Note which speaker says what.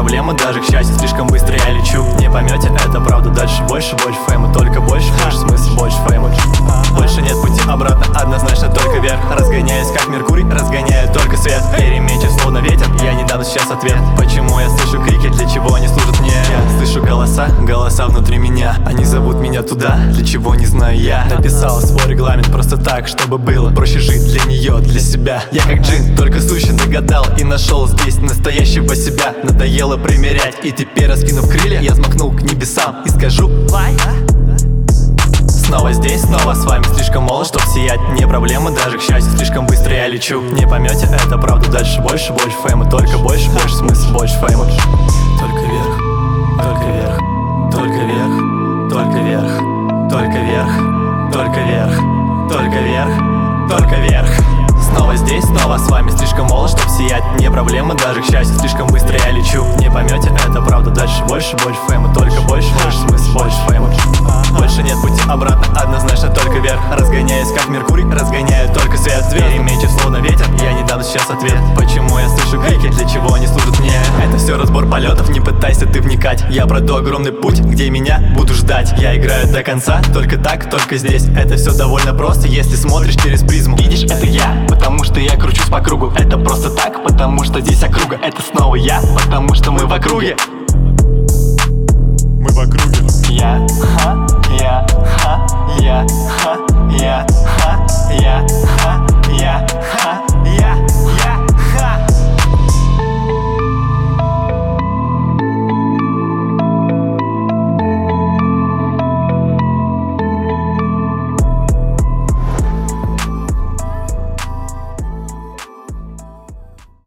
Speaker 1: проблема, даже к счастью. Слишком быстро я лечу, не поймете, это правда. Дальше больше, больше фейма, только больше, больше смысла, больше фейма. Больше нет пути обратно, однозначно только вверх. Разгоняясь как Меркурий, разгоняет только свет. Переменчив словно ветер, я не дам сейчас ответ. Почему я слышу крики, для чего они служат мне? Я слышу голоса, голоса внутри меня. Они зовут меня туда, для чего не знаю я. Написал свой регламент просто так, чтобы было проще жить для нее, для себя. Я как джин, только сущий догадал и нашел здесь настоящего себя. Надоело примерять, и теперь, раскинув крылья, я взмахнул к небесам и скажу: снова здесь, снова с вами. Слишком молод, чтоб сиять, не проблема, даже к счастью. Слишком быстро я лечу, не поймете, это правда. Дальше больше, больше фейма, только больше, больше смысла, больше фейма. Только вверх, только вверх, только вверх, только вверх, только вверх, только вверх, только вверх, только вверх. Снова здесь, снова с вами. Слишком молод, чтоб сиять, не проблема, даже к счастью. Слишком быстро я лечу, не поймете, это правда. Дальше больше, больше фейма, только больше, больше смысла, больше фейма. Больше нет пути обратно, однозначно только вверх. Разгоняясь как Меркурий, разгоняет только свет. Переменчив словно ветер, я не дам сейчас ответ. Почему я слышу крики, для чего они служат мне? Это все разбор полетов, не пытайся ты вникать. Я пройду огромный путь, где меня буду ждать. Я играю до конца, только так, только здесь. Это все довольно просто, если смотришь через призму. Видишь, это я, потому что я кручусь по кругу. Это просто так, потому что здесь округа. Это снова я, потому что мы в округе.
Speaker 2: Мы в округе.
Speaker 1: Я, ха, я, ха, я, ха, я, ха,